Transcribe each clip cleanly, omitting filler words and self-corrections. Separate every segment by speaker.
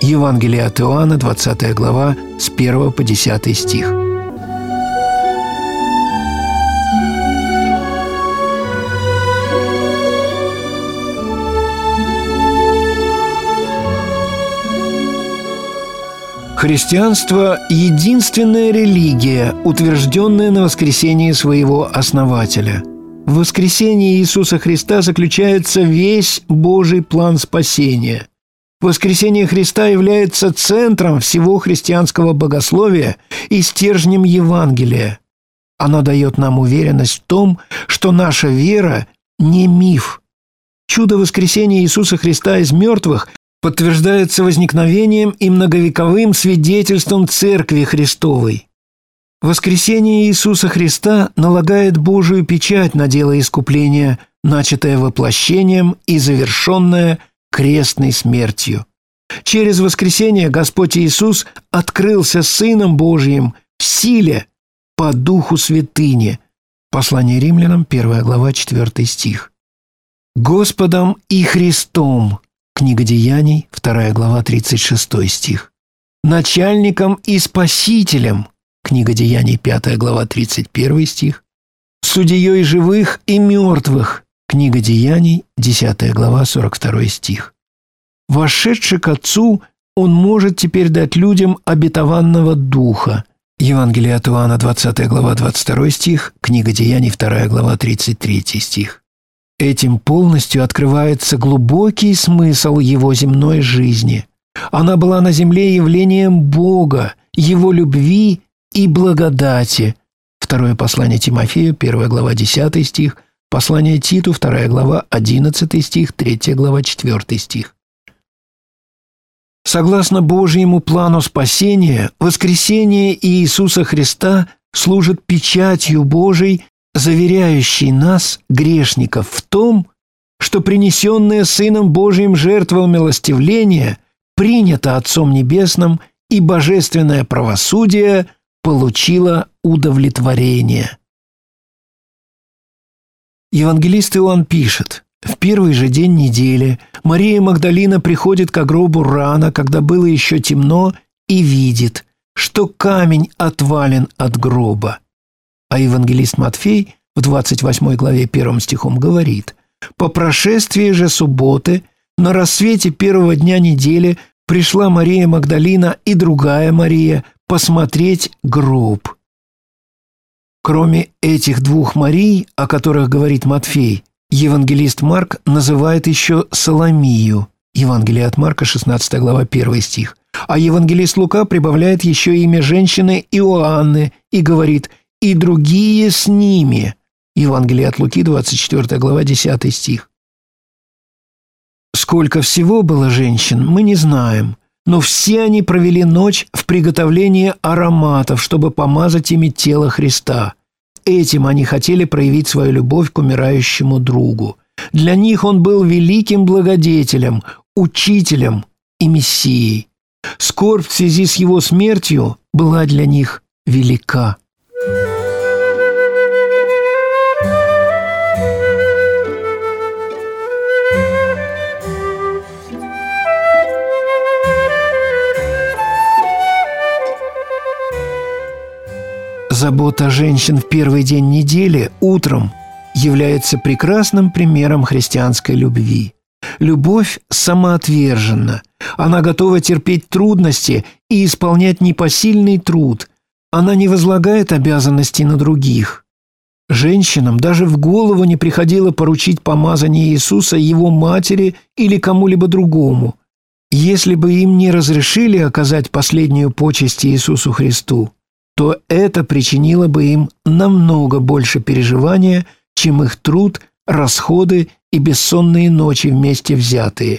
Speaker 1: Евангелие от Иоанна, 20 глава, с 1 по 10 стих. Христианство – единственная религия, утвержденная на воскресении своего основателя. В воскресении Иисуса Христа заключается весь Божий план спасения. Воскресение Христа является центром всего христианского богословия и стержнем Евангелия. Оно дает нам уверенность в том, что наша вера не миф. Чудо воскресения Иисуса Христа из мертвых подтверждается возникновением и многовековым свидетельством Церкви Христовой. Воскресение Иисуса Христа налагает Божию печать на дело искупления, начатое воплощением и завершенное крестной смертью. Через воскресение Господь Иисус открылся Сыном Божиим в силе по Духу Святыни. Послание Римлянам, 1 глава, 4 стих. Господом и Христом. Книга Деяний, 2 глава, 36 стих. Начальником и Спасителем. Книга Деяний, 5 глава, 31 стих. Судьей живых и мертвых. Книга Деяний, 10 глава, 42 стих. Вошедший к Отцу, Он может теперь дать людям обетованного Духа. Евангелие от Иоанна, 20 глава, 22 стих. Книга Деяний, 2 глава, 33 стих. Этим полностью открывается глубокий смысл его земной жизни. Она была на земле явлением Бога, Его любви и благодати. Второе послание Тимофею, 1 глава, 10 стих, послание Титу, 2 глава, 11 стих, 3 глава, 4 стих. Согласно Божьему плану спасения, воскресение Иисуса Христа служит печатью Божией, заверяющий нас, грешников, в том, что принесенная Сыном Божиим жертва умилостивления принята Отцом Небесным, и божественное правосудие получило удовлетворение. Евангелист Иоанн пишет: «В первый же день недели Мария Магдалина приходит к гробу рано, когда было еще темно, и видит, что камень отвален от гроба». А евангелист Матфей в 28 главе 1 стихом говорит: «По прошествии же субботы, на рассвете первого дня недели, пришла Мария Магдалина и другая Мария посмотреть гроб». Кроме этих двух Марий, о которых говорит Матфей, евангелист Марк называет еще Соломию. Евангелие от Марка, 16 глава, 1 стих. А евангелист Лука прибавляет еще имя женщины Иоанны и говорит: «И другие с ними». Евангелие от Луки, 24 глава, 10 стих. Сколько всего было женщин, мы не знаем, но все они провели ночь в приготовлении ароматов, чтобы помазать ими тело Христа. Этим они хотели проявить свою любовь к умирающему другу. Для них он был великим благодетелем, учителем и мессией. Скорбь в связи с его смертью была для них велика. Забота женщин в первый день недели утром является прекрасным примером христианской любви. Любовь самоотверженна. Она готова терпеть трудности и исполнять непосильный труд. Она не возлагает обязанностей на других. Женщинам даже в голову не приходило поручить помазание Иисуса его матери или кому-либо другому. Если бы им не разрешили оказать последнюю почесть Иисусу Христу, то это причинило бы им намного больше переживания, чем их труд, расходы и бессонные ночи вместе взятые.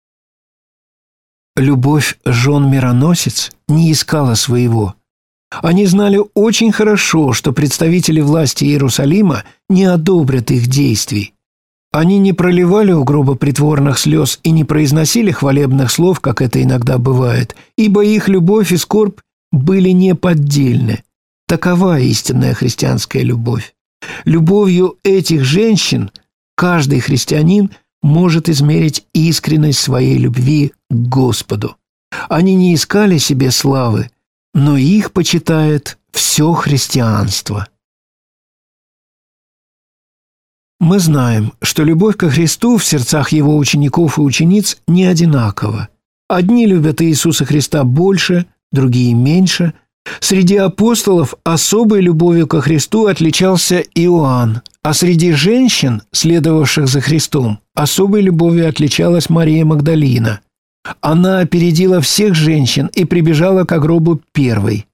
Speaker 1: Любовь жен-мироносец не искала своего. Они знали очень хорошо, что представители власти Иерусалима не одобрят их действий. Они не проливали у гроба притворных слез и не произносили хвалебных слов, как это иногда бывает, ибо их любовь и скорбь были неподдельны. Такова истинная христианская любовь. Любовью этих женщин каждый христианин может измерить искренность своей любви к Господу. Они не искали себе славы, но их почитает все христианство. Мы знаем, что любовь ко Христу в сердцах Его учеников и учениц не одинакова. Одни любят Иисуса Христа больше, другие меньше. Среди апостолов особой любовью ко Христу отличался Иоанн, а среди женщин, следовавших за Христом, особой любовью отличалась Мария Магдалина. Она опередила всех женщин и прибежала к гробу первой.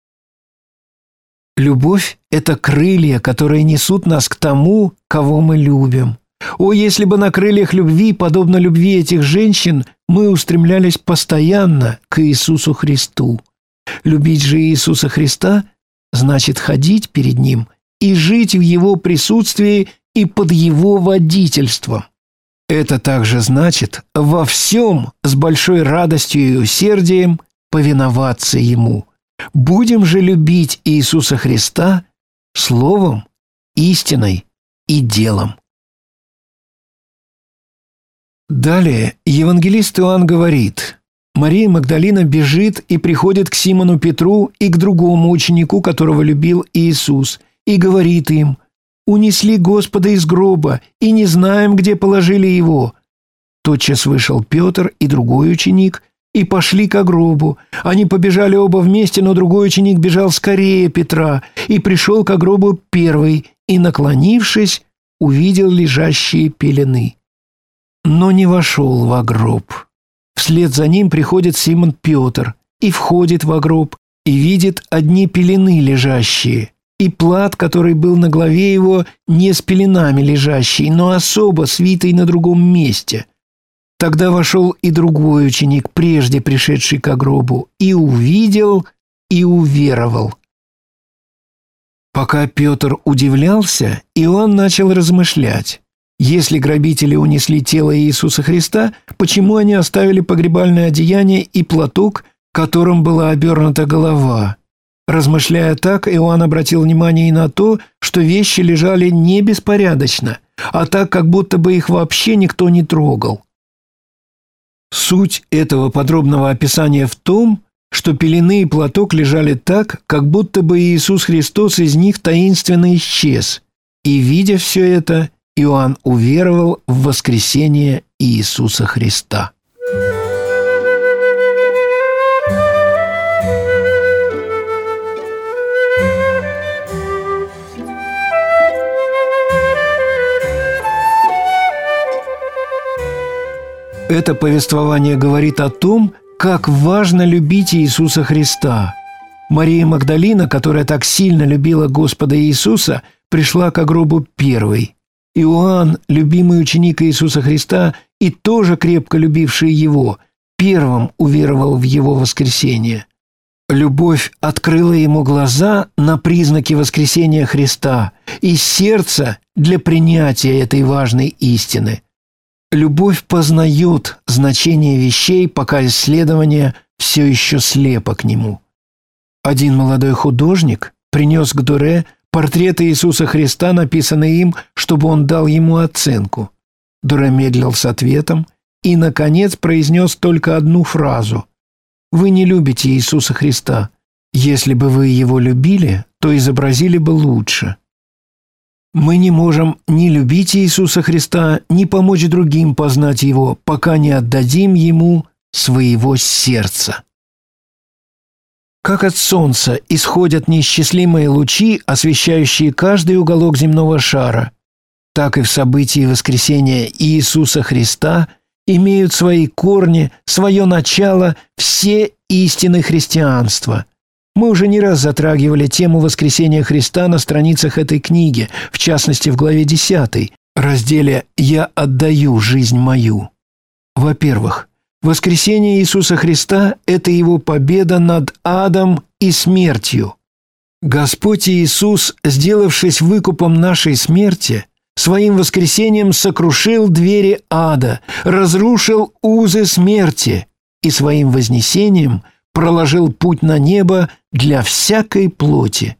Speaker 1: Любовь – это крылья, которые несут нас к тому, кого мы любим. О, если бы на крыльях любви, подобно любви этих женщин, мы устремлялись постоянно к Иисусу Христу. Любить же Иисуса Христа значит ходить перед Ним и жить в Его присутствии и под Его водительством. Это также значит во всем с большой радостью и усердием повиноваться Ему. Будем же любить Иисуса Христа словом, истиной и делом. Далее евангелист Иоанн говорит: Мария Магдалина бежит и приходит к Симону Петру и к другому ученику, которого любил Иисус, и говорит им: «Унесли Господа из гроба, и не знаем, где положили Его». Тотчас вышел Петр и другой ученик, и пошли ко гробу. Они побежали оба вместе, но другой ученик бежал скорее Петра, и пришел ко гробу первый, и, наклонившись, увидел лежащие пелены. Но не вошел во гроб. Вслед за ним приходит Симон Петр и входит во гроб, и видит одни пелены лежащие, и плат, который был на голове его, не с пеленами лежащий, но особо свитый на другом месте. Тогда вошел и другой ученик, прежде пришедший ко гробу, и увидел, и уверовал. Пока Петр удивлялся, Иоанн начал размышлять. Если грабители унесли тело Иисуса Христа, почему они оставили погребальное одеяние и платок, которым была обернута голова? Размышляя так, Иоанн обратил внимание и на то, что вещи лежали не беспорядочно, а так, как будто бы их вообще никто не трогал. Суть этого подробного описания в том, что пелены и платок лежали так, как будто бы Иисус Христос из них таинственно исчез. И, видя все это, Иоанн уверовал в воскресение Иисуса Христа. Это повествование говорит о том, как важно любить Иисуса Христа. Мария Магдалина, которая так сильно любила Господа Иисуса, пришла к гробу первой. Иоанн, любимый ученик Иисуса Христа и тоже крепко любивший Его, первым уверовал в Его воскресение. Любовь открыла ему глаза на признаки воскресения Христа и сердце для принятия этой важной истины. Любовь познает значение вещей, пока исследование все еще слепо к нему. Один молодой художник принес к Дуре портрет Иисуса Христа, написанный им, чтобы он дал ему оценку. Дуре медлил с ответом и, наконец, произнес только одну фразу: «Вы не любите Иисуса Христа. Если бы вы Его любили, то изобразили бы лучше». Мы не можем ни любить Иисуса Христа, ни помочь другим познать Его, пока не отдадим Ему своего сердца. Как от солнца исходят неисчислимые лучи, освещающие каждый уголок земного шара, так и в событии воскресения Иисуса Христа имеют свои корни, свое начало все истины христианства. Мы уже не раз затрагивали тему воскресения Христа на страницах этой книги, в частности в главе 10, разделе «Я отдаю жизнь мою». Во-первых, воскресение Иисуса Христа – это Его победа над адом и смертью. Господь Иисус, сделавшись выкупом нашей смерти, своим воскресением сокрушил двери ада, разрушил узы смерти и своим вознесением проложил путь на небо для всякой плоти.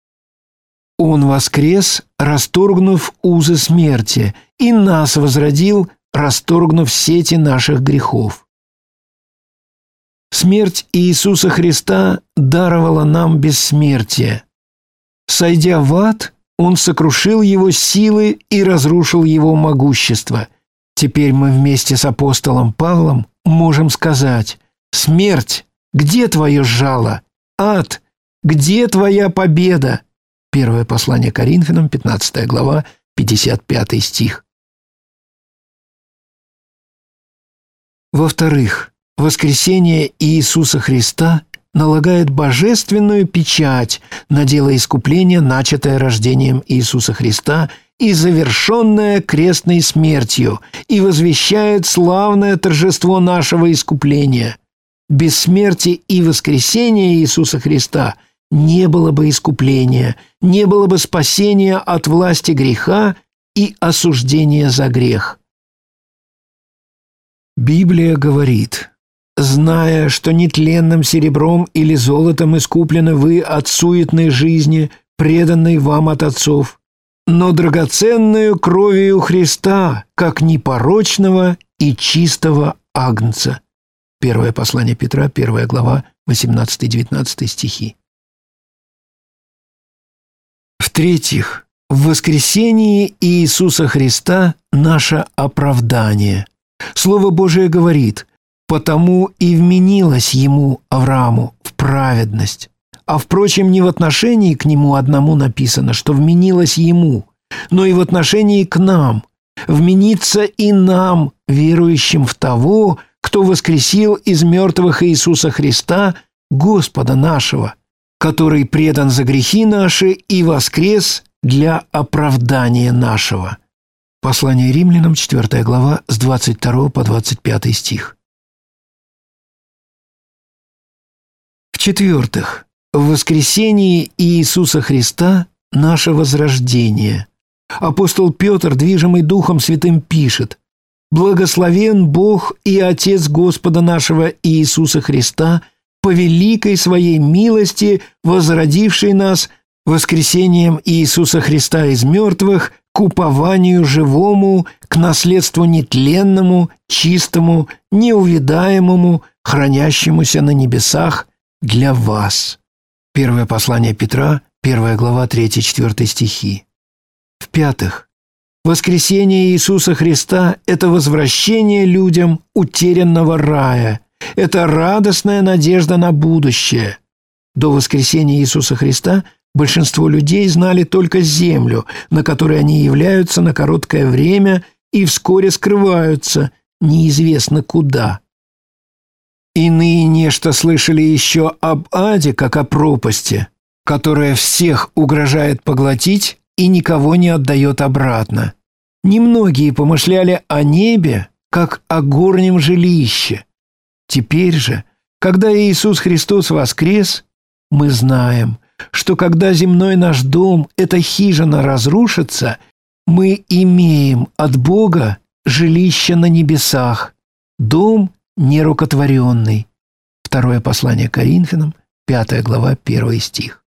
Speaker 1: Он воскрес, расторгнув узы смерти, и нас возродил, расторгнув сети наших грехов. Смерть Иисуса Христа даровала нам бессмертие. Сойдя в ад, Он сокрушил его силы и разрушил его могущество. Теперь мы вместе с апостолом Павлом можем сказать: «Смерть, где твое жало? Ад, где твоя победа?» Первое послание Коринфянам, 15 глава, 55 стих. Во-вторых, воскресение Иисуса Христа налагает божественную печать на дело искупления, начатое рождением Иисуса Христа и завершенное крестной смертью, и возвещает славное торжество нашего искупления. Без смерти и воскресения Иисуса Христа не было бы искупления, не было бы спасения от власти греха и осуждения за грех. Библия говорит: «Зная, что нетленным серебром или золотом искуплены вы от суетной жизни, преданной вам от отцов, но драгоценную кровью Христа, как непорочного и чистого агнца». Первое послание Петра, 1 глава, 18-19 стихи. В-третьих, в воскресении Иисуса Христа наше оправдание. Слово Божие говорит: «Потому и вменилось ему, Аврааму, в праведность». А, впрочем, не в отношении к нему одному написано, что вменилось ему, но и в отношении к нам. Вменится и нам, верующим в того, кто воскресил из мертвых Иисуса Христа, Господа нашего, который предан за грехи наши и воскрес для оправдания нашего. Послание Римлянам, 4 глава, с 22 по 25 стих. В-четвертых, в воскресении Иисуса Христа наше возрождение. Апостол Петр, движимый Духом Святым, пишет: «Благословен Бог и Отец Господа нашего Иисуса Христа, по великой Своей милости, возродивший нас воскресением Иисуса Христа из мертвых к упованию живому, к наследству нетленному, чистому, неувядаемому, хранящемуся на небесах для вас». Первое послание Петра, 1 глава, 3-4 стихи. В-пятых, воскресение Иисуса Христа – это возвращение людям утерянного рая. Это радостная надежда на будущее. До воскресения Иисуса Христа большинство людей знали только землю, на которой они являются на короткое время и вскоре скрываются, неизвестно куда. Иные нечто слышали еще об аде, как о пропасти, которая всех угрожает поглотить и никого не отдает обратно. Немногие помышляли о небе, как о горнем жилище. Теперь же, когда Иисус Христос воскрес, мы знаем, что когда земной наш дом, эта хижина, разрушится, мы имеем от Бога жилище на небесах, дом нерукотворенный. Второе послание Коринфянам, 5 глава, 1 стих.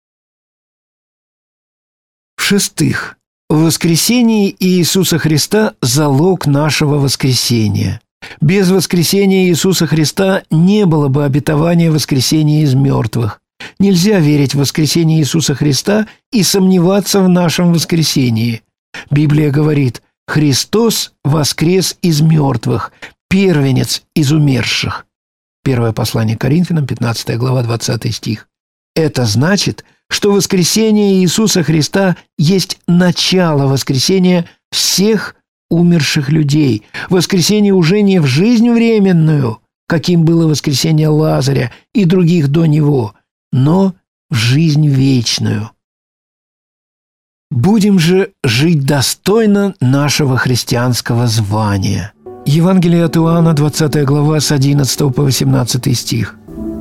Speaker 1: В-шестых, в воскресении Иисуса Христа залог нашего воскресения. Без воскресения Иисуса Христа не было бы обетования воскресения из мертвых. Нельзя верить в воскресение Иисуса Христа и сомневаться в нашем воскресении. Библия говорит: «Христос воскрес из мертвых, первенец из умерших». Первое послание Коринфянам, 15 глава, 20 стих. Это значит, что воскресение Иисуса Христа есть начало воскресения всех умерших людей. Воскресение уже не в жизнь временную, каким было воскресение Лазаря и других до него, но в жизнь вечную. Будем же жить достойно нашего христианского звания. Евангелие от Иоанна, 20 глава, с 11 по 18 стих.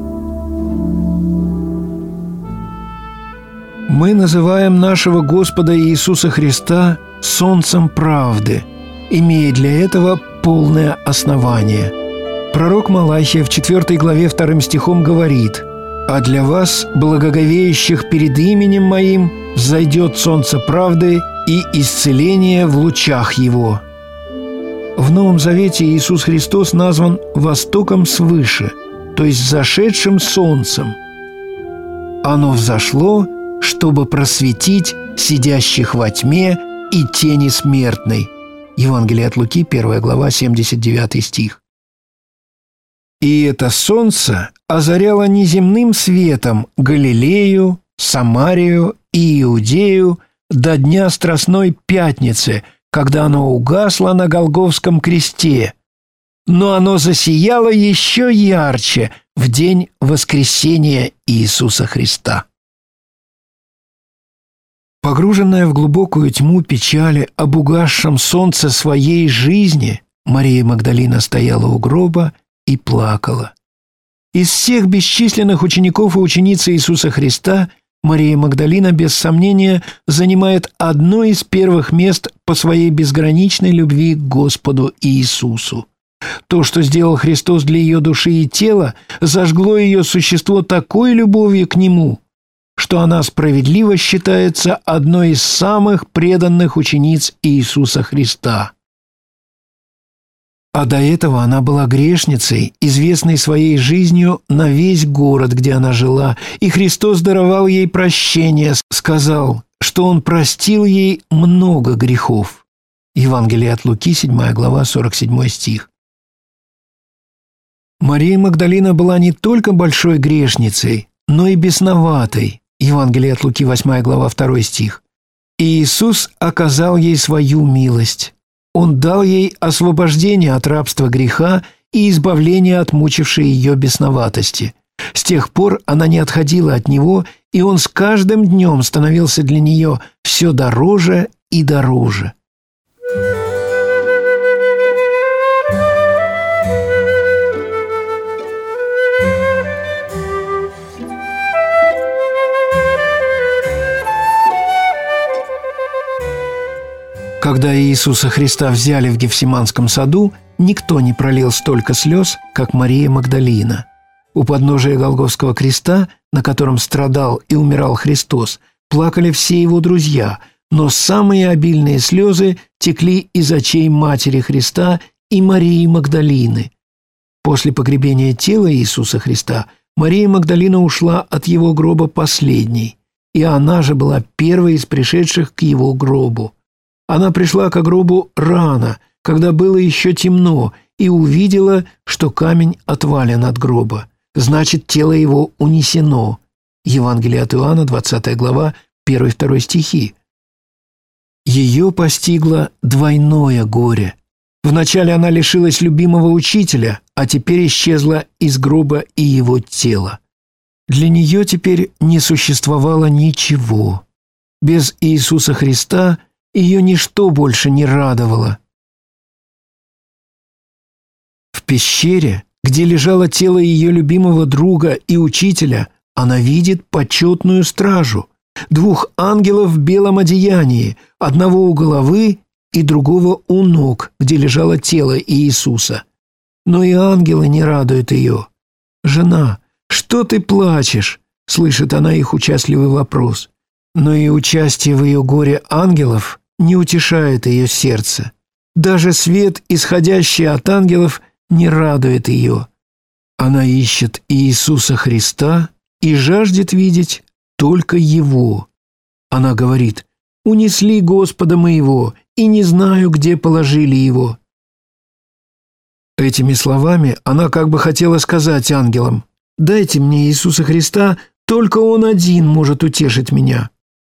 Speaker 1: Мы называем нашего Господа Иисуса Христа солнцем правды, имея для этого полное основание. Пророк Малахия в 4 главе 2 стихом говорит: «А для вас, благоговеющих перед именем Моим, взойдет солнце правды и исцеление в лучах Его». В Новом Завете Иисус Христос назван «востоком свыше», то есть взошедшим солнцем. Оно взошло, чтобы просветить сидящих во тьме и тени смертной». Евангелие от Луки, 1 глава, 79 стих. «И это солнце озаряло неземным светом Галилею, Самарию и Иудею до дня Страстной Пятницы, когда оно угасло на Голгофском кресте, но оно засияло еще ярче в день воскресения Иисуса Христа». Погруженная в глубокую тьму печали об угасшем солнце своей жизни, Мария Магдалина стояла у гроба и плакала. Из всех бесчисленных учеников и учениц Иисуса Христа Мария Магдалина, без сомнения, занимает одно из первых мест по своей безграничной любви к Господу Иисусу. То, что сделал Христос для ее души и тела, зажгло ее существо такой любовью к Нему, что она справедливо считается одной из самых преданных учениц Иисуса Христа. А до этого она была грешницей, известной своей жизнью на весь город, где она жила, и Христос даровал ей прощение, сказал, что Он простил ей много грехов. Евангелие от Луки, 7 глава, 47 стих. Мария Магдалина была не только большой грешницей, но и бесноватой. Евангелие от Луки, 8 глава, 2 стих. И Иисус оказал ей свою милость. Он дал ей освобождение от рабства греха и избавление от мучившей ее бесноватости. С тех пор она не отходила от Него, и Он с каждым днем становился для нее все дороже и дороже. Когда Иисуса Христа взяли в Гефсиманском саду, никто не пролил столько слез, как Мария Магдалина. У подножия Голгофского креста, на котором страдал и умирал Христос, плакали все Его друзья, но самые обильные слезы текли из очей Матери Христа и Марии Магдалины. После погребения тела Иисуса Христа Мария Магдалина ушла от Его гроба последней, и она же была первой из пришедших к Его гробу. Она пришла к гробу рано, когда было еще темно, и увидела, что камень отвален от гроба. Значит, тело его унесено. Евангелие от Иоанна, 20 глава, 1-2 стихи. Ее постигло двойное горе. Вначале она лишилась любимого учителя, а теперь исчезла из гроба и его тело. Для нее теперь не существовало ничего. Без Иисуса Христа ее ничто больше не радовало. В пещере, где лежало тело ее любимого друга и учителя, она видит почетную стражу, 2 ангелов в белом одеянии, одного у головы и другого у ног, где лежало тело Иисуса. Но и ангелы не радуют ее. «Жена, что ты плачешь?» — слышит она их участливый вопрос. Но и участие в ее горе ангелов не утешает ее сердце. Даже свет, исходящий от ангелов, не радует ее. Она ищет Иисуса Христа и жаждет видеть только Его. Она говорит: «Унесли Господа моего, и не знаю, где положили Его». Этими словами она как бы хотела сказать ангелам: «Дайте мне Иисуса Христа, только Он один может утешить меня».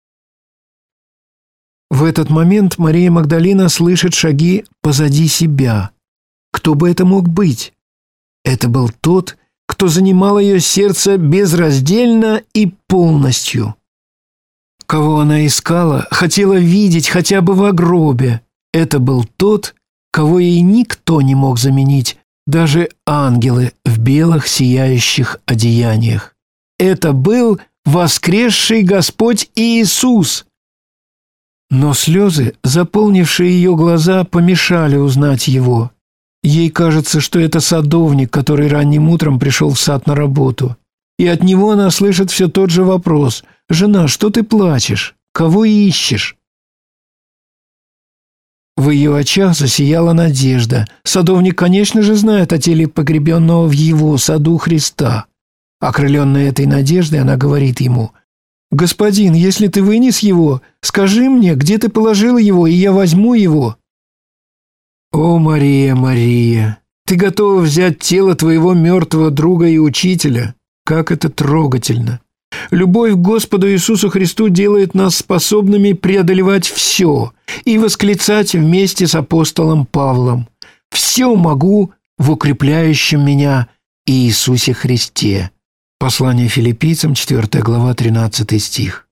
Speaker 1: В этот момент Мария Магдалина слышит шаги позади себя. Кто бы это мог быть? Это был тот, кто занимал ее сердце безраздельно и полностью. Кого она искала, хотела видеть хотя бы в гробе. Это был тот, кого ей никто не мог заменить, даже ангелы в белых сияющих одеяниях. Это был воскресший Господь Иисус. Но слезы, заполнившие ее глаза, помешали узнать Его. Ей кажется, что это садовник, который ранним утром пришел в сад на работу. И от него она слышит все тот же вопрос: «Жена, что ты плачешь? Кого ищешь?» В ее очах засияла надежда. Садовник, конечно же, знает о теле погребенного в его саду Христа. Окрыленная этой надеждой, она говорит ему: «Господин, если ты вынес его, скажи мне, где ты положил его, и я возьму его». «О, Мария, Мария, ты готова взять тело твоего мертвого друга и учителя? Как это трогательно! Любовь к Господу Иисусу Христу делает нас способными преодолевать все и восклицать вместе с апостолом Павлом: «Все могу в укрепляющем меня Иисусе Христе». Послание Филиппийцам, 4 глава, 13 стих.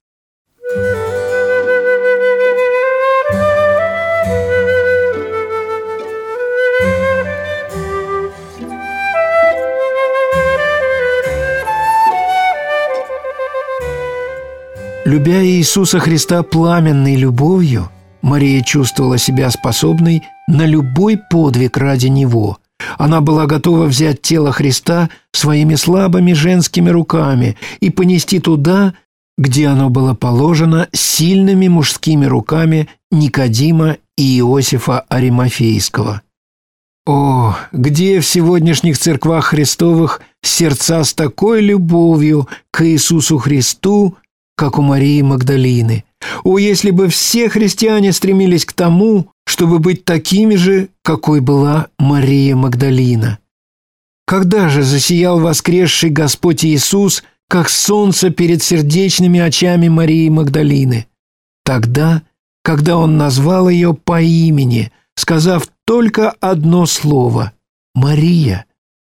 Speaker 1: Любя Иисуса Христа пламенной любовью, Мария чувствовала себя способной на любой подвиг ради Него. Она была готова взять тело Христа своими слабыми женскими руками и понести туда, где оно было положено сильными мужскими руками Никодима и Иосифа Аримафейского. О, где в сегодняшних церквах Христовых сердца с такой любовью к Иисусу Христу, как у Марии Магдалины? О, если бы все христиане стремились к тому, чтобы быть такими же, какой была Мария Магдалина. Когда же засиял воскресший Господь Иисус, как солнце перед сердечными очами Марии Магдалины? Тогда, когда Он назвал ее по имени, сказав только одно слово: «Мария».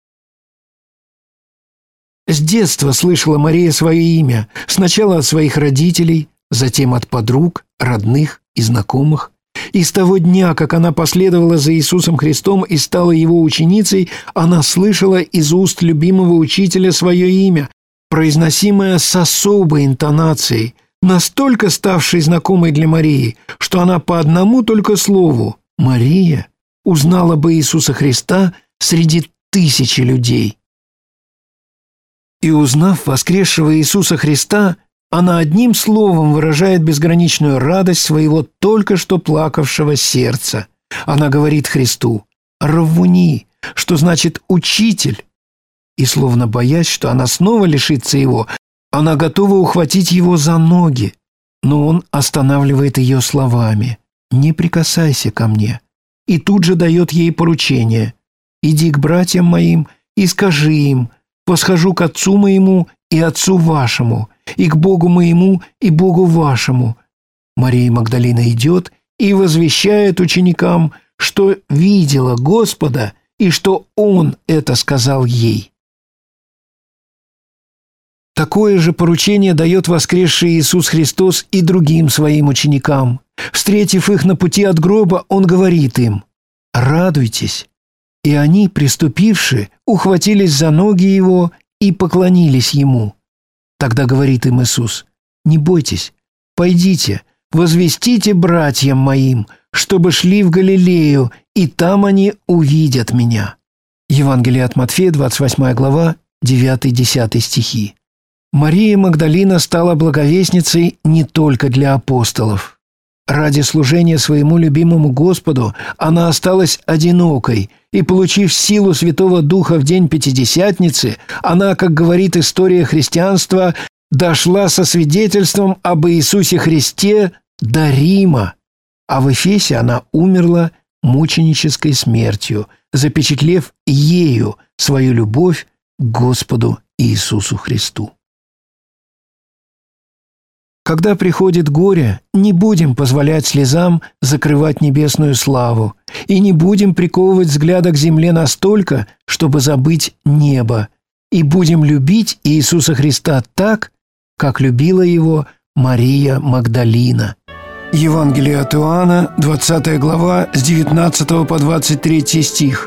Speaker 1: С детства слышала Мария свое имя, сначала от своих родителей, затем от подруг, родных и знакомых. И с того дня, как она последовала за Иисусом Христом и стала Его ученицей, она слышала из уст любимого учителя свое имя, произносимое с особой интонацией, настолько ставшей знакомой для Марии, что она по одному только слову «Мария» узнала бы Иисуса Христа среди тысячи людей. И, узнав воскресшего Иисуса Христа, она одним словом выражает безграничную радость своего только что плакавшего сердца. Она говорит Христу «Раввуни», что значит «учитель». И, словно боясь, что она снова лишится его, она готова ухватить его за ноги. Но он останавливает ее словами: «Не прикасайся ко мне». И тут же дает ей поручение: «Иди к братьям моим и скажи им: восхожу к Отцу моему и Отцу вашему, и к Богу моему и Богу вашему». Мария Магдалина идет и возвещает ученикам, что видела Господа и что Он это сказал ей. Такое же поручение дает воскресший Иисус Христос и другим Своим ученикам. Встретив их на пути от гроба, Он говорит им: «Радуйтесь». И они, приступивши, ухватились за ноги Его и поклонились Ему. Тогда говорит им Иисус: «Не бойтесь, пойдите, возвестите братьям моим, чтобы шли в Галилею, и там они увидят Меня». Евангелие от Матфея, 28 глава, 9-10 стихи. Мария Магдалина стала благовестницей не только для апостолов. Ради служения своему любимому Господу она осталась одинокой, и, получив силу Святого Духа в день Пятидесятницы, она, как говорит история христианства, дошла со свидетельством об Иисусе Христе до Рима, а в Эфесе она умерла мученической смертью, запечатлев ею свою любовь к Господу Иисусу Христу. Когда приходит горе, не будем позволять слезам закрывать небесную славу, и не будем приковывать взгляда к земле настолько, чтобы забыть небо, и будем любить Иисуса Христа так, как любила Его Мария Магдалина. Евангелие от Иоанна, 20 глава, с 19 по 23 стих.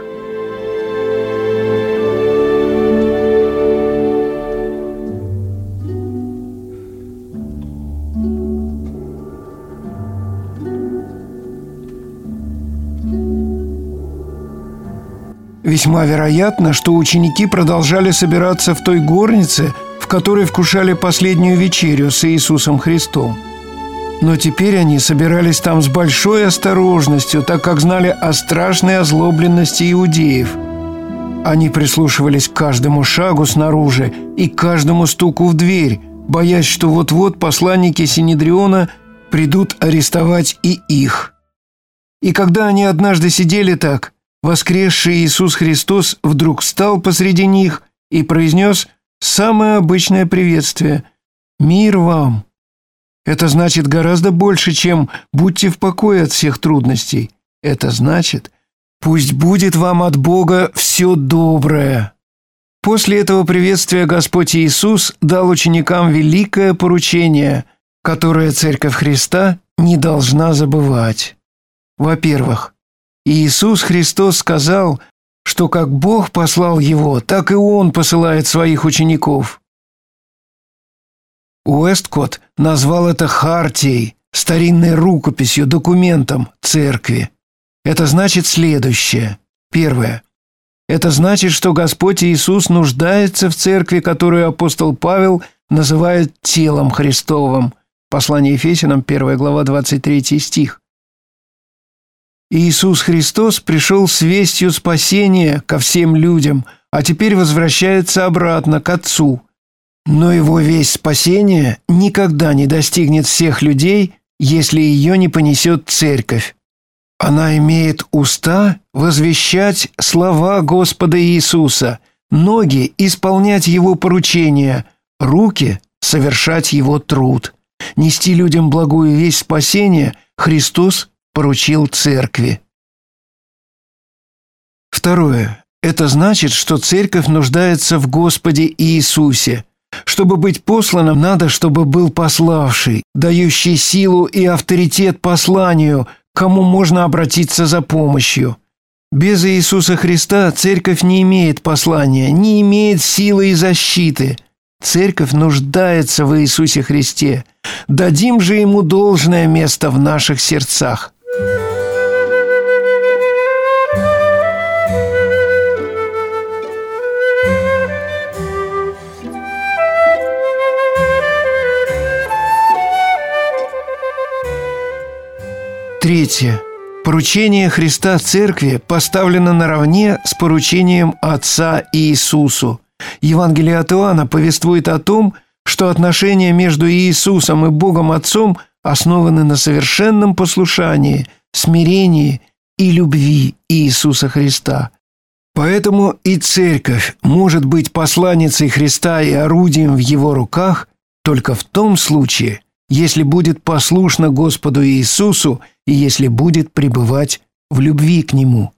Speaker 1: Весьма вероятно, что ученики продолжали собираться в той горнице, в которой вкушали последнюю вечерю с Иисусом Христом. Но теперь они собирались там с большой осторожностью, так как знали о страшной озлобленности иудеев. Они прислушивались к каждому шагу снаружи и к каждому стуку в дверь, боясь, что вот-вот посланники Синедриона придут арестовать и их. И когда они однажды сидели так, воскресший Иисус Христос вдруг встал посреди них и произнес самое обычное приветствие: «Мир вам!» Это значит гораздо больше, чем «будьте в покое от всех трудностей». Это значит «пусть будет вам от Бога все доброе». После этого приветствия Господь Иисус дал ученикам великое поручение, которое Церковь Христа не должна забывать. Во-первых, Иисус Христос сказал, что как Бог послал Его, так и Он посылает своих учеников. Уэсткотт назвал это хартией, старинной рукописью, документом Церкви. Это значит следующее. Первое. Это значит, что Господь Иисус нуждается в Церкви, которую апостол Павел называет телом Христовым. Послание Ефесянам, 1 глава, 23 стих. Иисус Христос пришел с вестью спасения ко всем людям, а теперь возвращается обратно к Отцу. Но Его весть спасения никогда не достигнет всех людей, если ее не понесет Церковь. Она имеет уста возвещать слова Господа Иисуса, ноги исполнять Его поручения, руки совершать Его труд. Нести людям благую весть спасения Христос поручил Церкви. Второе. Это значит, что Церковь нуждается в Господе Иисусе. Чтобы быть посланным, надо, чтобы был пославший, дающий силу и авторитет посланию, к кому можно обратиться за помощью. Без Иисуса Христа Церковь не имеет послания, не имеет силы и защиты. Церковь нуждается в Иисусе Христе. Дадим же Ему должное место в наших сердцах. Третье. Поручение Христа Церкви поставлено наравне с поручением Отца Иисусу. Евангелие от Иоанна повествует о том, что отношения между Иисусом и Богом Отцом основаны на совершенном послушании, смирении и любви Иисуса Христа. Поэтому и Церковь может быть посланницей Христа и орудием в Его руках только в том случае, если будет послушна Господу Иисусу и если будет пребывать в любви к Нему.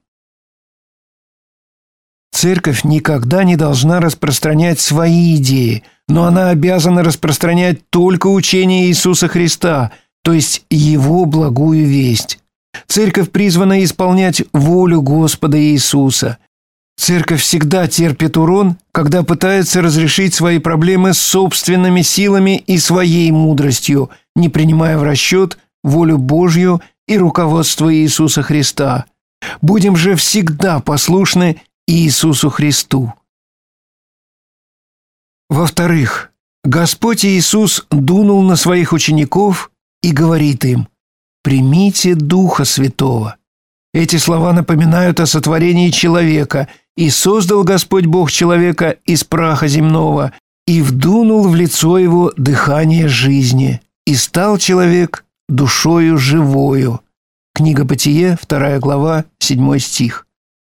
Speaker 1: Церковь никогда не должна распространять свои идеи, но она обязана распространять только учение Иисуса Христа, то есть Его благую весть. Церковь призвана исполнять волю Господа Иисуса. Церковь всегда терпит урон, когда пытается разрешить свои проблемы собственными силами и своей мудростью, не принимая в расчет волю Божью и руководство Иисуса Христа. Будем же всегда послушны Иисусу Христу. Во-вторых, Господь Иисус дунул на своих учеников и говорит им: «Примите Духа Святого». Эти слова напоминают о сотворении человека. «И создал Господь Бог человека из праха земного, и вдунул в лицо его дыхание жизни, и стал человек душою живою». Книга Бытие, 2 глава, 7 стих.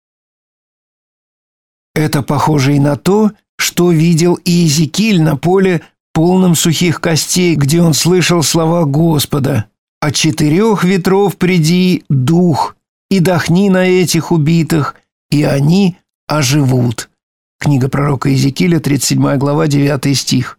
Speaker 1: Это похоже и на то, что видел Иезекииль на поле, полном сухих костей, где он слышал слова Господа: «От 4 ветров приди дух, и дохни на этих убитых, и они оживут». Книга пророка Иезекииля, 37 глава, 9 стих.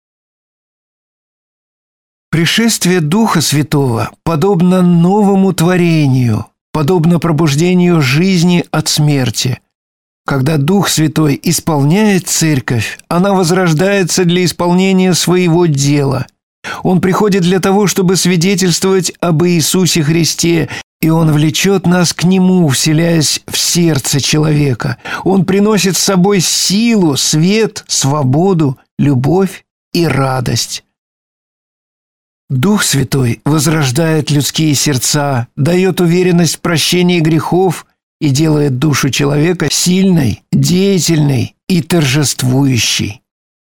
Speaker 1: Пришествие Духа Святого подобно новому творению, подобно пробуждению жизни от смерти. Когда Дух Святой исполняет Церковь, она возрождается для исполнения своего дела. Он приходит для того, чтобы свидетельствовать об Иисусе Христе, и Он влечет нас к Нему, вселяясь в сердце человека. Он приносит с собой силу, свет, свободу, любовь и радость. Дух Святой возрождает людские сердца, дает уверенность в прощении грехов и делает душу человека сильной, деятельной и торжествующей.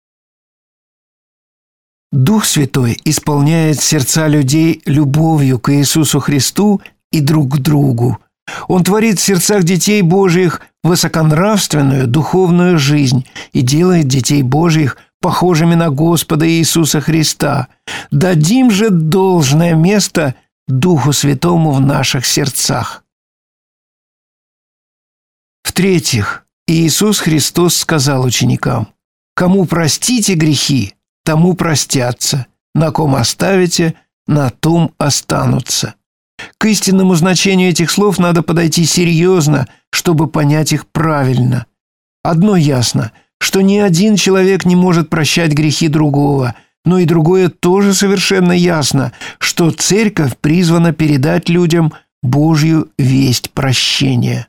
Speaker 1: Дух Святой исполняет сердца людей любовью к Иисусу Христу и друг к другу. Он творит в сердцах детей Божьих высоконравственную духовную жизнь и делает детей Божьих похожими на Господа Иисуса Христа. Дадим же должное место Духу Святому в наших сердцах. В-третьих, Иисус Христос сказал ученикам: «Кому простите грехи, тому простятся, на ком оставите, на том останутся». К истинному значению этих слов надо подойти серьезно, чтобы понять их правильно. Одно ясно, что ни один человек не может прощать грехи другого, но и другое тоже совершенно ясно, что Церковь призвана передать людям Божью весть прощения.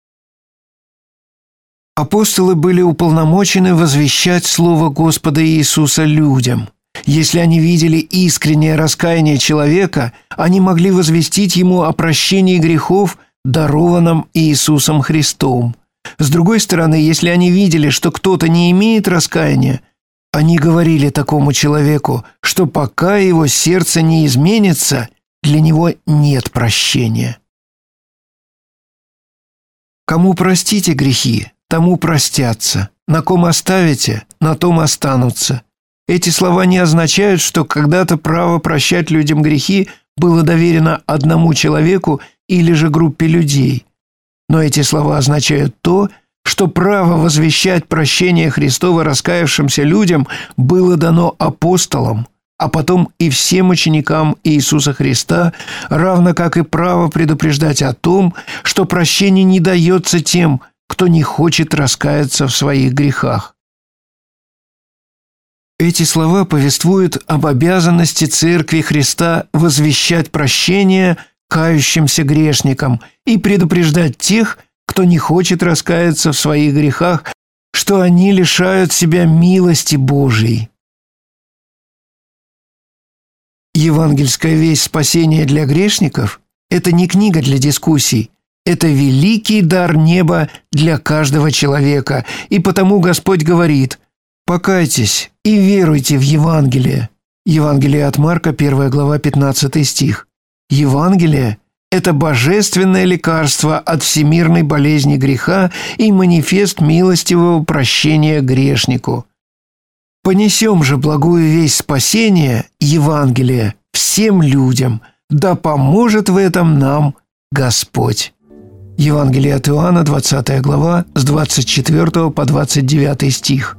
Speaker 1: Апостолы были уполномочены возвещать Слово Господа Иисуса людям. Если они видели искреннее раскаяние человека, они могли возвестить ему о прощении грехов, дарованном Иисусом Христом. С другой стороны, если они видели, что кто-то не имеет раскаяния, они говорили такому человеку, что пока его сердце не изменится, для него нет прощения. «Кому простите грехи, тому простятся, на ком оставите, на том останутся». Эти слова не означают, что когда-то право прощать людям грехи было доверено одному человеку или же группе людей. Но эти слова означают то, что право возвещать прощение Христова раскаявшимся людям было дано апостолам, а потом и всем ученикам Иисуса Христа, равно как и право предупреждать о том, что прощение не дается тем, кто не хочет раскаяться в своих грехах. Эти слова повествуют об обязанности Церкви Христа возвещать прощение кающимся грешникам и предупреждать тех, кто не хочет раскаяться в своих грехах, что они лишают себя милости Божией. Евангельская весть спасения для грешников – это не книга для дискуссий, это великий дар неба для каждого человека, и потому Господь говорит: «Покайтесь и веруйте в Евангелие». Евангелие от Марка, 1 глава, 15 стих. Евангелие – это божественное лекарство от всемирной болезни греха и манифест милостивого прощения грешнику. Понесем же благую весть спасения, Евангелие, всем людям, да поможет в этом нам Господь. Евангелие от Иоанна, 20 глава, с 24 по 29 стих.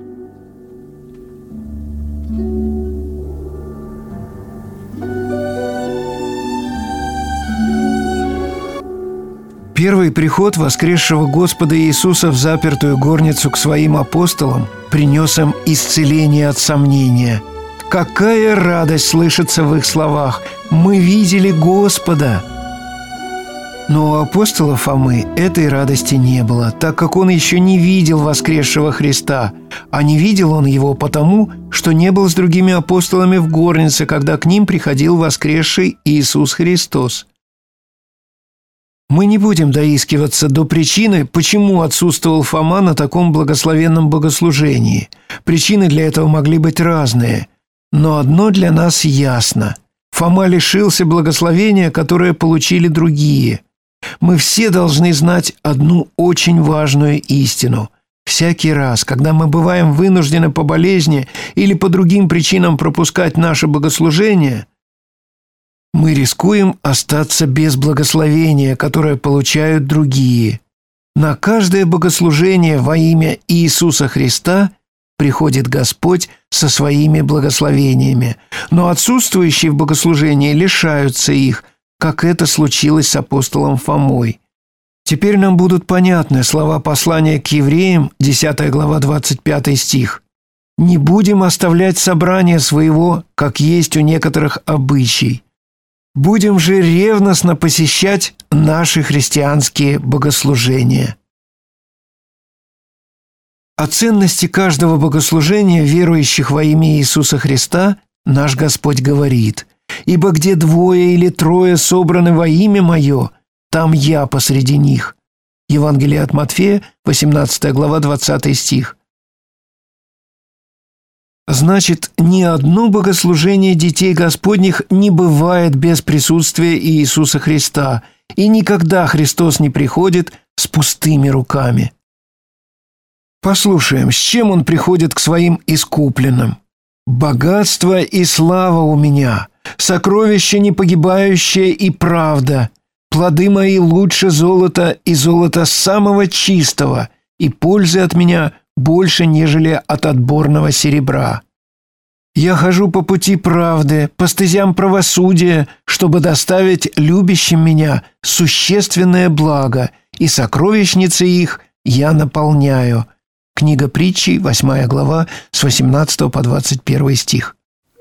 Speaker 1: Первый приход воскресшего Господа Иисуса в запертую горницу к своим апостолам принес им исцеление от сомнения. Какая радость слышится в их словах: «Мы видели Господа!» Но у апостола Фомы этой радости не было, так как он еще не видел воскресшего Христа, а не видел он его потому, что не был с другими апостолами в горнице, когда к ним приходил воскресший Иисус Христос. Мы не будем доискиваться до причины, почему отсутствовал Фома на таком благословенном богослужении. Причины для этого могли быть разные. Но одно для нас ясно: Фома лишился благословения, которое получили другие. Мы все должны знать одну очень важную истину. Всякий раз, когда мы бываем вынуждены по болезни или по другим причинам пропускать наше богослужение, мы рискуем остаться без благословения, которое получают другие. На каждое богослужение во имя Иисуса Христа приходит Господь со своими благословениями, но отсутствующие в богослужении лишаются их, как это случилось с апостолом Фомой. Теперь нам будут понятны слова послания к евреям, 10 глава, 25 стих. «Не будем оставлять собрание своего, как есть у некоторых обычай. Будем же ревностно посещать наши христианские богослужения». О ценности каждого богослужения верующих во имя Иисуса Христа Наш Господь говорит: «Ибо где двое или трое собраны во имя Мое, там Я посреди них». Евангелие от Матфея, 18 глава, 20 стих. Значит, ни одно богослужение детей Господних не бывает без присутствия Иисуса Христа, и никогда Христос не приходит с пустыми руками. Послушаем, с чем Он приходит к Своим искупленным. «Богатство и слава у Меня, сокровище непогибающее и правда, плоды Мои лучше золота и золота самого чистого, и пользы от Меня больше, нежели от отборного серебра. Я хожу по пути правды, по стезям правосудия, чтобы доставить любящим Меня существенное благо, и сокровищницы их я наполняю». Книга Притчи, 8 глава, с 18 по 21 стих.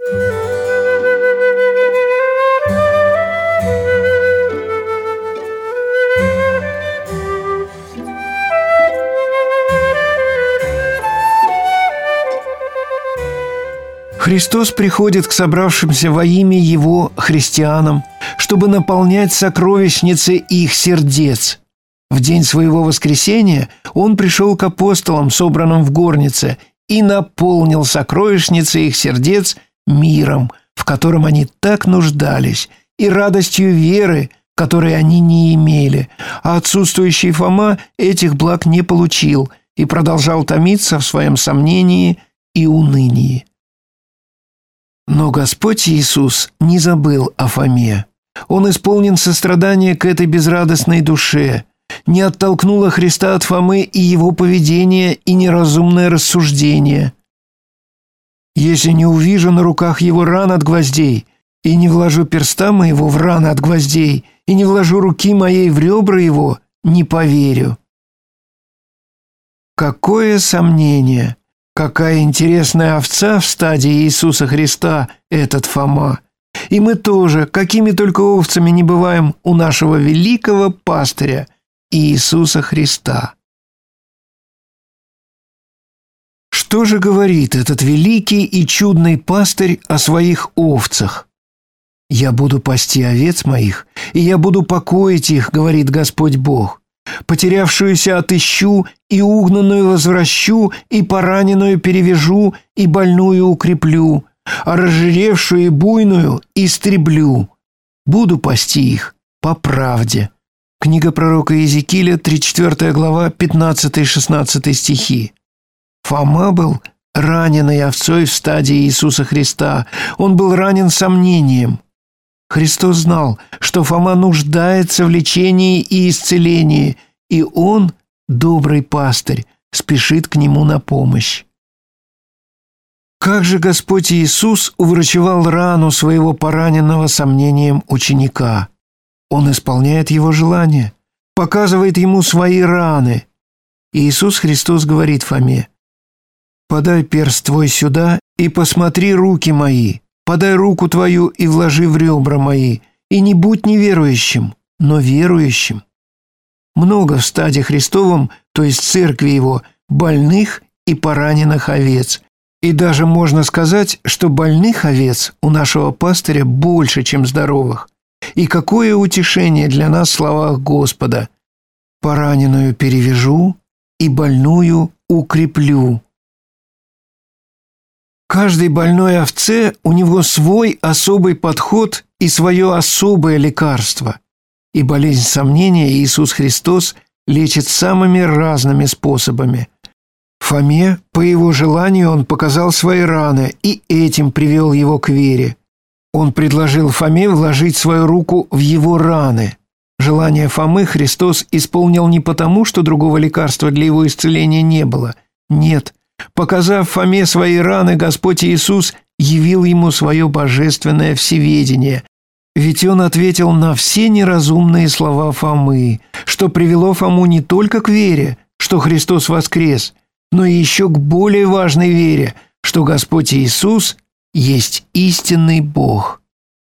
Speaker 1: Христос приходит к собравшимся во имя Его христианам, чтобы наполнять сокровищницы их сердец. В день Своего воскресения Он пришел к апостолам, собранным в горнице, и наполнил сокровищницы их сердец миром, в котором они так нуждались, и радостью веры, которой они не имели. А отсутствующий Фома этих благ не получил и продолжал томиться в своем сомнении и унынии. Но Господь Иисус не забыл о Фоме. Он исполнен сострадания к этой безрадостной душе, не оттолкнуло Христа от Фомы и его поведение, и неразумное рассуждение. «Если не увижу на руках его ран от гвоздей, и не вложу перста моего в раны от гвоздей, и не вложу руки моей в ребра его, не поверю». Какое сомнение! Какая интересная овца в стаде Иисуса Христа этот Фома! И мы тоже, какими только овцами не бываем у нашего великого пастыря Иисуса Христа. Что же говорит этот великий и чудный пастырь о своих овцах? «Я буду пасти овец моих, и я буду покоить их, говорит Господь Бог. Потерявшуюся отыщу, и угнанную возвращу, и пораненную перевяжу, и больную укреплю, а разжиревшую и буйную истреблю. Буду пасти их по правде». Книга пророка Иезекииля, 34 глава, 15-16 стихи. Фома был раненой овцой в стаде Иисуса Христа. Он был ранен сомнением. Христос знал, что Фома нуждается в лечении и исцелении, и Он, добрый пастырь, спешит к нему на помощь. Как же Господь Иисус уврачевал рану своего пораненного сомнением ученика! Он исполняет его желание, показывает ему свои раны. Иисус Христос говорит Фоме: «Подай перст твой сюда и посмотри руки мои, подай руку твою и вложи в ребра мои, и не будь неверующим, но верующим». Много в стаде Христовом, то есть церкви Его, больных и пораненных овец. И даже можно сказать, что больных овец у нашего пастыря больше, чем здоровых. И какое утешение для нас в словах Господа: «Пораненную перевяжу и больную укреплю». Каждой больной овце у него свой особый подход и свое особое лекарство. И болезнь сомнения Иисус Христос лечит самыми разными способами. Фоме, по его желанию, он показал свои раны и этим привел его к вере. Он предложил Фоме вложить свою руку в его раны. Желание Фомы Христос исполнил не потому, что другого лекарства для его исцеления не было. Нет, показав Фоме свои раны, Господь Иисус явил ему свое божественное всеведение. Ведь он ответил на все неразумные слова Фомы, что привело Фому не только к вере, что Христос воскрес, но и еще к более важной вере, что Господь Иисус есть истинный Бог.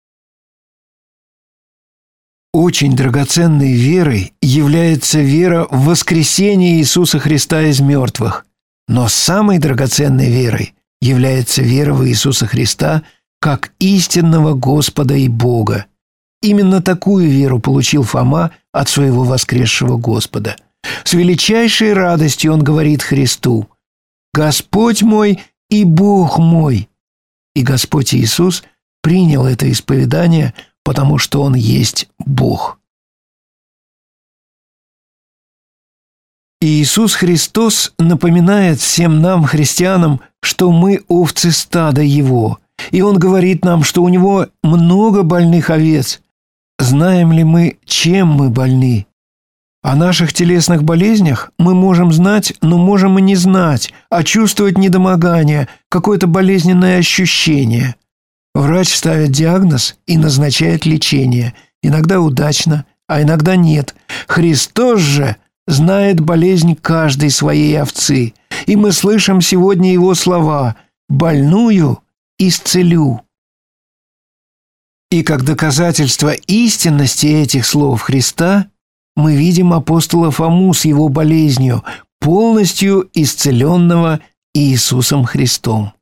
Speaker 1: Очень драгоценной верой является вера в воскресение Иисуса Христа из мертвых, но самой драгоценной верой является вера в Иисуса Христа как истинного Господа и Бога. Именно такую веру получил Фома от своего воскресшего Господа. С величайшей радостью он говорит Христу: «Господь мой и Бог мой». И Господь Иисус принял это исповедание, потому что Он есть Бог. Иисус Христос напоминает всем нам, христианам, что мы овцы стада Его, и Он говорит нам, что у Него много больных овец. Знаем ли мы, чем мы больны? О наших телесных болезнях мы можем знать, но можем и не знать, а чувствовать недомогание, какое-то болезненное ощущение. Врач ставит диагноз и назначает лечение, иногда удачно, а иногда нет. Христос же знает болезнь каждой своей овцы, и мы слышим сегодня Его слова: «Больную исцелю». И как доказательство истинности этих слов Христа мы видим апостола Фому с его болезнью, полностью исцеленного Иисусом Христом.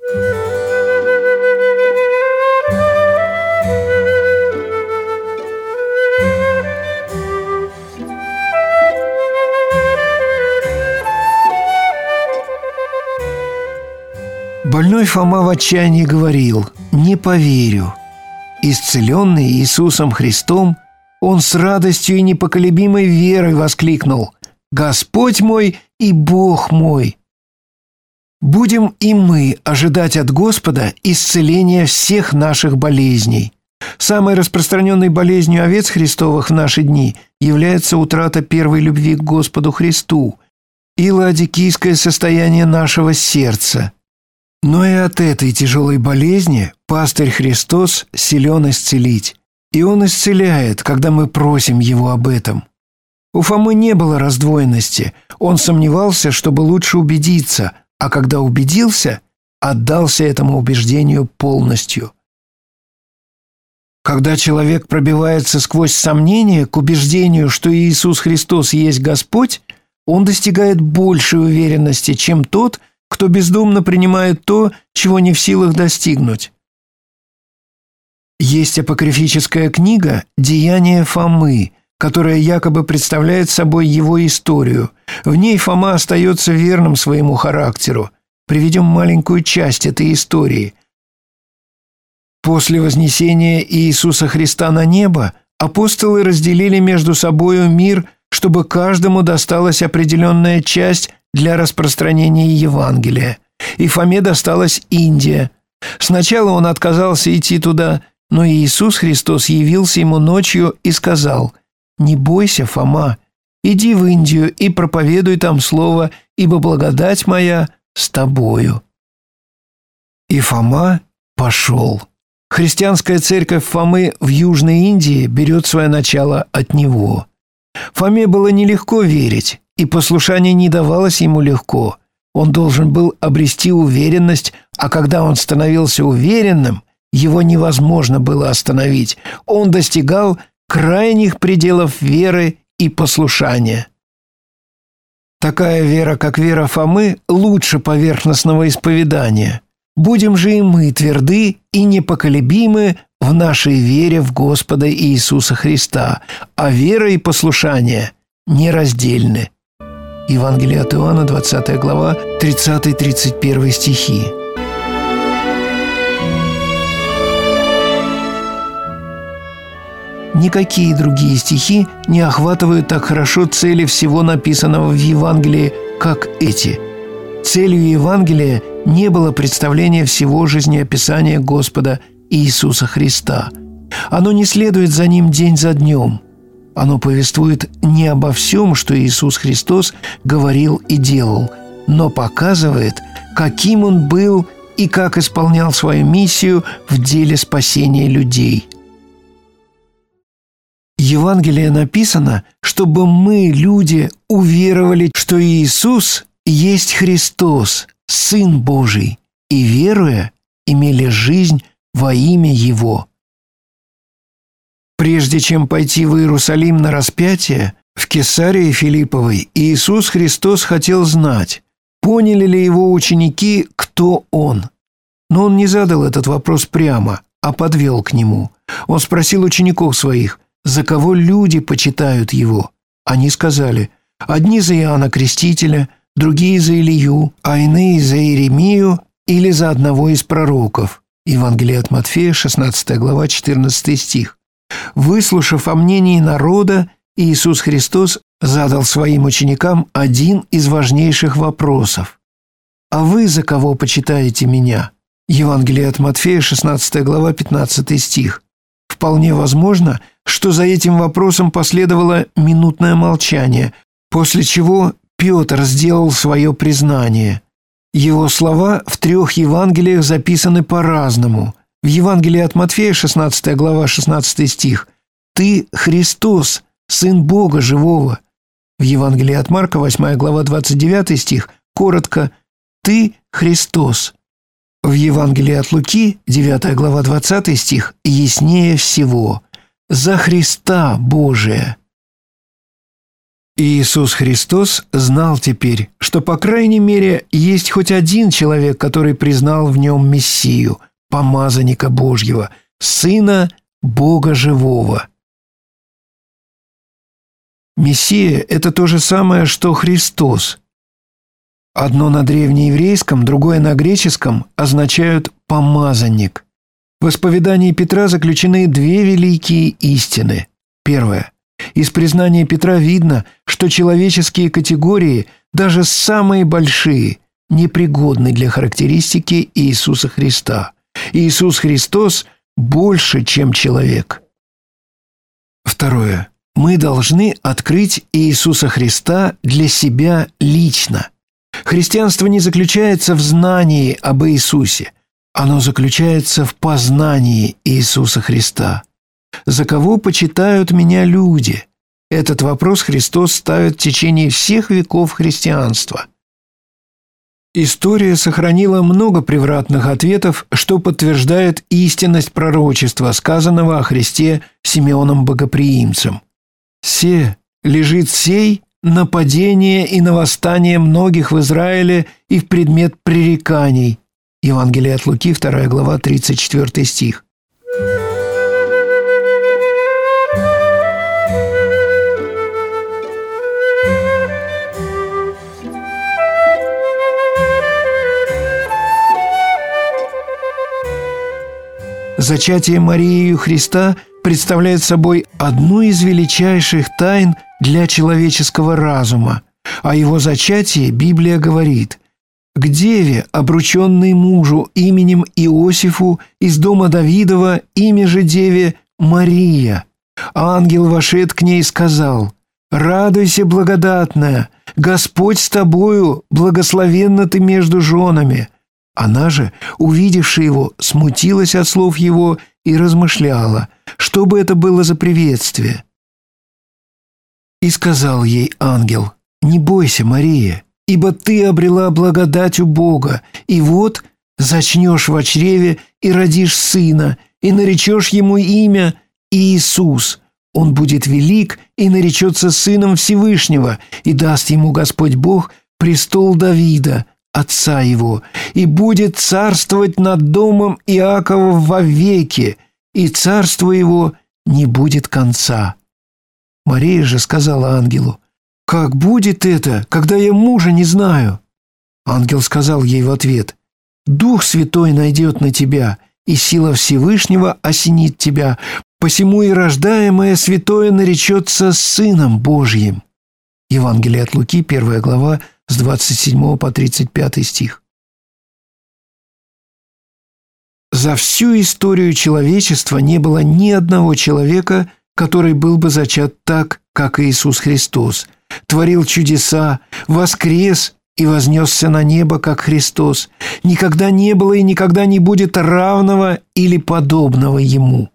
Speaker 1: Больной Фома в отчаянии говорил: «Не поверю». Исцеленный Иисусом Христом, он с радостью и непоколебимой верой воскликнул: «Господь мой и Бог мой». Будем и мы ожидать от Господа исцеления всех наших болезней. Самой распространенной болезнью овец Христовых в наши дни является утрата первой любви к Господу Христу и ладикийское состояние нашего сердца. Но и от этой тяжелой болезни пастырь Христос силен исцелить. И Он исцеляет, когда мы просим Его об этом. У Фомы не было раздвоенности. Он сомневался, чтобы лучше убедиться, а когда убедился, отдался этому убеждению полностью. Когда человек пробивается сквозь сомнение к убеждению, что Иисус Христос есть Господь, он достигает большей уверенности, чем тот, кто бездумно принимает то, чего не в силах достигнуть. Есть апокрифическая книга «Деяния Фомы», которая якобы представляет собой его историю. В ней Фома остается верным своему характеру. Приведем маленькую часть этой истории. После вознесения Иисуса Христа на небо апостолы разделили между собою мир, чтобы каждому досталась определенная часть для распространения Евангелия. И Фоме досталась Индия. Сначала он отказался идти туда, но Иисус Христос явился ему ночью и сказал: «Не бойся, Фома, иди в Индию и проповедуй там слово, ибо благодать моя с тобою». И Фома пошел. Христианская церковь Фомы в Южной Индии берет свое начало от него. Фоме было нелегко верить, и послушание не давалось ему легко. Он должен был обрести уверенность, а когда он становился уверенным, его невозможно было остановить. Он достигал крайних пределов веры и послушания. Такая вера, как вера Фомы, лучше поверхностного исповедания. Будем же и мы тверды и непоколебимы в нашей вере в Господа Иисуса Христа, а вера и послушание нераздельны. Евангелие от Иоанна, 20 глава, 30-31 стихи. Никакие другие стихи не охватывают так хорошо цели всего написанного в Евангелии, как эти. Целью Евангелия не было представление всего жизнеописания Господа Иисуса Христа. Оно не следует за Ним день за днем. Оно повествует не обо всем, что Иисус Христос говорил и делал, но показывает, каким Он был и как исполнял свою миссию в деле спасения людей. Евангелие написано, чтобы мы, люди, уверовали, что Иисус есть Христос, Сын Божий, и, веруя, имели жизнь во имя Его. Прежде чем пойти в Иерусалим на распятие, в Кесарии Филипповой Иисус Христос хотел знать, поняли ли Его ученики, кто Он. Но он не задал этот вопрос прямо, а подвел к нему. Он спросил учеников своих, за кого люди почитают его. Они сказали: одни за Иоанна Крестителя, другие за Илию, а иные за Иеремию или за одного из пророков. Евангелие от Матфея, 16 глава, 14 стих. Выслушав о мнении народа, Иисус Христос задал своим ученикам один из важнейших вопросов. «А вы за кого почитаете меня?» Евангелие от Матфея, 16 глава, 15 стих. Вполне возможно, что за этим вопросом последовало минутное молчание, после чего Петр сделал свое признание. Его слова в 3 Евангелиях записаны по-разному. В Евангелии от Матфея, 16 глава, 16 стих: «Ты Христос, Сын Бога Живого». В Евангелии от Марка, 8 глава, 29 стих, коротко: «Ты Христос». В Евангелии от Луки, 9 глава, 20 стих, яснее всего: «За Христа Божия». Иисус Христос знал теперь, что, по крайней мере, есть хоть один человек, который признал в нем Мессию, помазанника Божьего, Сына Бога Живого. Мессия – это то же самое, что Христос. Одно на древнееврейском, другое на греческом означают «помазанник». В исповедании Петра заключены две великие истины. Первое. Из признания Петра видно, что человеческие категории, даже самые большие, непригодны для характеристики Иисуса Христа. Иисус Христос больше, чем человек. Второе. Мы должны открыть Иисуса Христа для себя лично. Христианство не заключается в знании об Иисусе. Оно заключается в познании Иисуса Христа. «За кого почитают меня люди?» Этот вопрос Христос ставит в течение всех веков христианства. История сохранила много превратных ответов, что подтверждает истинность пророчества, сказанного о Христе Симеоном Богоприимцем. «Се лежит сей на падение и на восстание многих в Израиле и в предмет пререканий». Евангелие от Луки, 2 глава, 34 стих. Зачатие Марии Христа представляет собой одну из величайших тайн для человеческого разума. О его зачатии Библия говорит: «К деве, обрученной мужу именем Иосифу из дома Давидова, имя же деве Мария. Ангел вошед к ней и сказал: радуйся, благодатная, Господь с тобою, благословенна ты между женами». Она же, увидевши его, смутилась от слов его и размышляла, что бы это было за приветствие. И сказал ей ангел: «Не бойся, Мария, ибо ты обрела благодать у Бога, и вот зачнешь во чреве и родишь сына, и наречешь ему имя Иисус. Он будет велик и наречется сыном Всевышнего, и даст ему Господь Бог престол Давида, отца его, и будет царствовать над домом Иакова вовеки, и царство его не будет конца». Мария же сказала ангелу: «Как будет это, когда я мужа не знаю?» Ангел сказал ей в ответ: «Дух Святой найдет на тебя, и сила Всевышнего осенит тебя, посему и рождаемое святое наречется Сыном Божьим». Евангелие от Луки, 1 глава, с 27 по 35 стих. За всю историю человечества не было ни одного человека, который был бы зачат так, как Иисус Христос, творил чудеса, воскрес и вознесся на небо, как Христос. Никогда не было и никогда не будет равного или подобного Ему.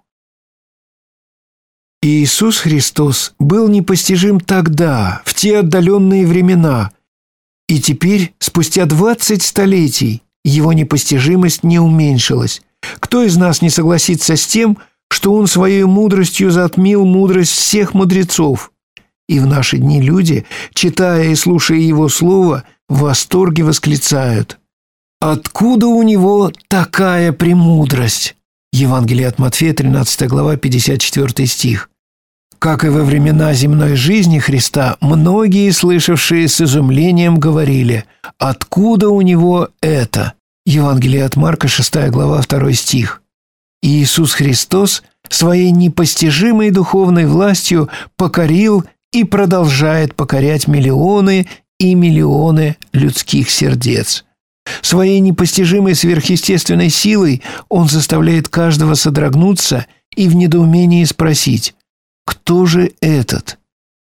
Speaker 1: Иисус Христос был непостижим тогда, в те отдаленные времена, и теперь, спустя 20 столетий, его непостижимость не уменьшилась. Кто из нас не согласится с тем, что он своей мудростью затмил мудрость всех мудрецов? И в наши дни люди, читая и слушая его слово, в восторге восклицают: Откуда у него такая премудрость? Евангелие от Матфея, 13 глава, 54 стих. Как и во времена земной жизни Христа, многие, слышавшие с изумлением, говорили: «Откуда у него это?» Евангелие от Марка, 6 глава, 2 стих. И Иисус Христос своей непостижимой духовной властью покорил и продолжает покорять миллионы и миллионы людских сердец. Своей непостижимой сверхъестественной силой Он заставляет каждого содрогнуться и в недоумении спросить: «Кто же этот?»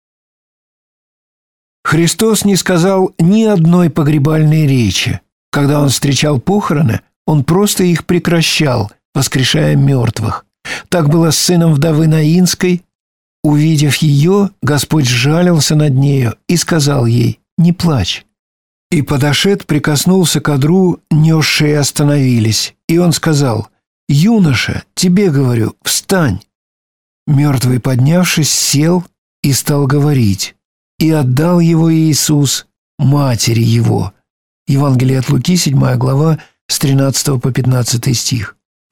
Speaker 1: Христос не сказал ни одной погребальной речи. Когда Он встречал похороны, Он просто их прекращал, воскрешая мертвых. Так было с сыном вдовы Наинской. Увидев ее, Господь сжалился над нею и сказал ей: «Не плачь». И подошед, прикоснулся к одру, несшие остановились. И Он сказал: «Юноша, тебе говорю, встань». Мертвый, поднявшись, сел и стал говорить. И отдал его Иисус матери его. Евангелие от Луки, 7 глава, с 13 по 15 стих.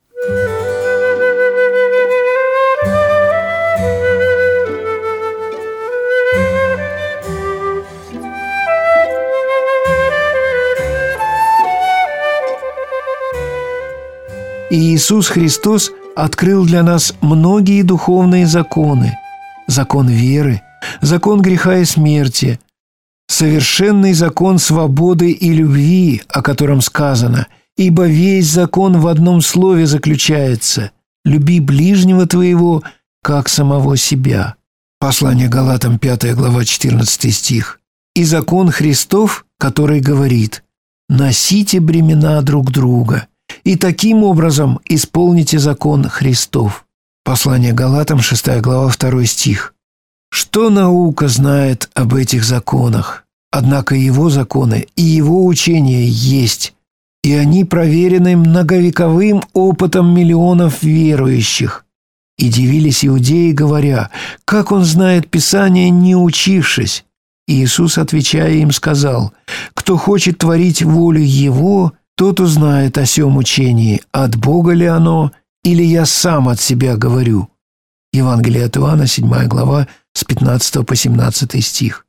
Speaker 1: И Иисус Христос открыл для нас многие духовные законы. Закон веры, закон греха и смерти, совершенный закон свободы и любви, о котором сказано: «Ибо весь закон в одном слове заключается: люби ближнего твоего, как самого себя». Послание Галатам, 5 глава, 14 стих. И закон Христов, который говорит: «Носите бремена друг друга, и таким образом исполните закон Христов». Послание Галатам, 6 глава, 2 стих. Что наука знает об этих законах? Однако его законы и его учения есть, и они проверены многовековым опытом миллионов верующих. И дивились иудеи, говоря: «Как он знает Писание, не учившись?» И Иисус, отвечая им, сказал: «Кто хочет творить волю Его, тот узнает о сем учении, от Бога ли оно, или я сам от себя говорю». Евангелие от Иоанна, 7 глава, с 15 по 17 стих.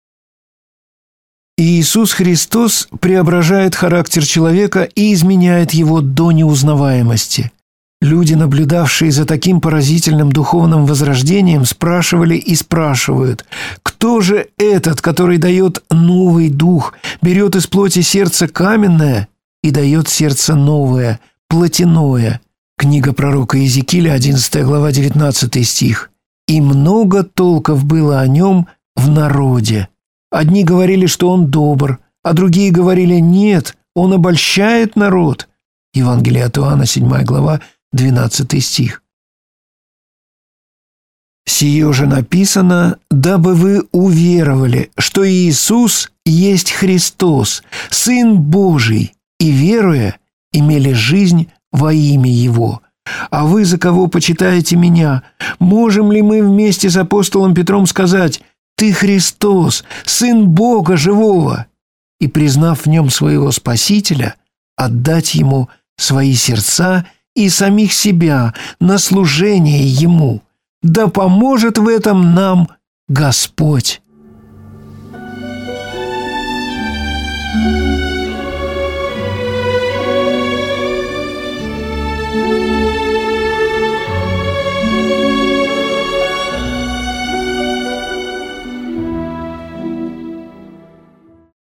Speaker 1: И Иисус Христос преображает характер человека и изменяет его до неузнаваемости. Люди, наблюдавшие за таким поразительным духовным возрождением, спрашивали и спрашивают: «Кто же этот, который дает новый дух, берет из плоти сердце каменное и дает сердце новое, плотяное?» Книга пророка Иезекииля, 11 глава, 19 стих. «И много толков было о нем в народе. Одни говорили, что он добр, а другие говорили: нет, он обольщает народ». Евангелие от Иоанна, 7 глава, 12 стих. «Сие же написано, дабы вы уверовали, что Иисус есть Христос, Сын Божий, и, веруя, имели жизнь во имя Его. А вы за кого почитаете меня? Можем ли мы вместе с апостолом Петром сказать: Ты Христос, Сын Бога Живого, и, признав в Нем своего Спасителя, отдать Ему свои сердца и самих себя на служение Ему? Да поможет в этом нам Господь».